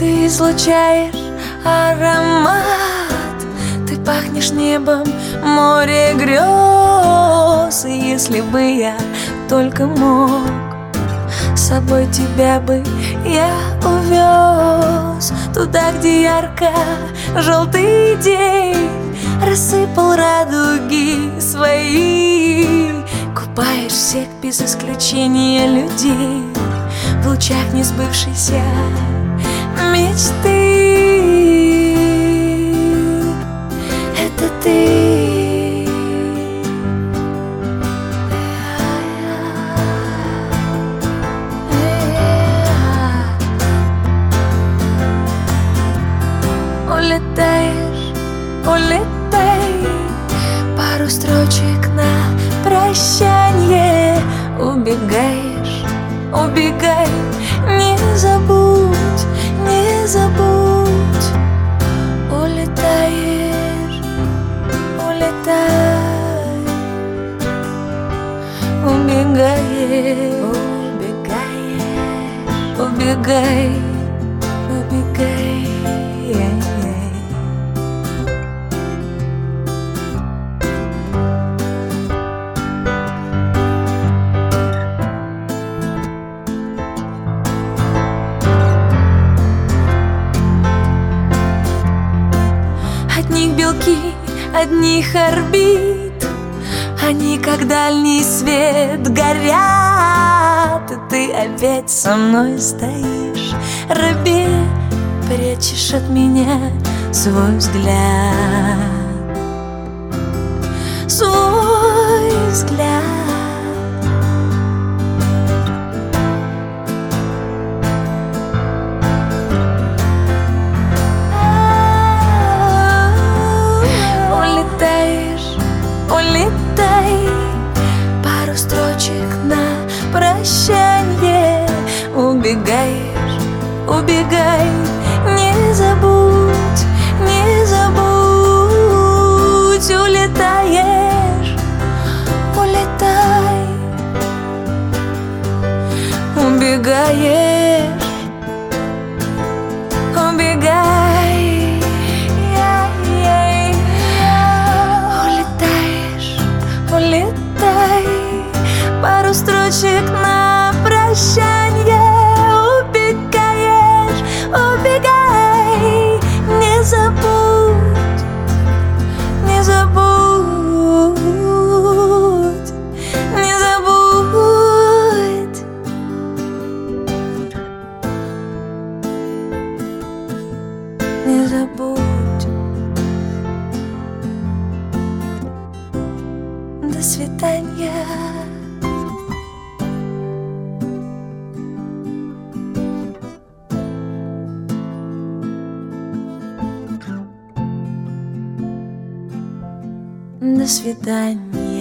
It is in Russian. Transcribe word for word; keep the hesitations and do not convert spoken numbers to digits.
Ты излучаешь аромат, ты пахнешь небом, море грез. И если бы я только мог, с собой тебя бы я увез туда, где ярко-желтый день рассыпал радуги свои. Купаешь всех без исключения людей в лучах несбывшейся мечты. Это ты. Улетаешь, улетай, пару строчек на прощанье. Убегаешь, убегай, не забудь, не забудь. Улетаешь, улетай, убегаешь, убегаешь, убегай, убегай. Одних белки, одних орбит, они как дальний свет горят. И ты опять со мной стоишь, рабе, прячешь от меня свой взгляд, свой взгляд. Улетай, пару строчек на прощанье. Убегаешь, убегай, не забудь, не забудь. Улетаешь, улетай, убегаешь, убегай. Улетай, пару строчек на прощанье. Убегаешь, убегай, не забудь, не забудь, не забудь. Не забудь. До свидания. До свидания.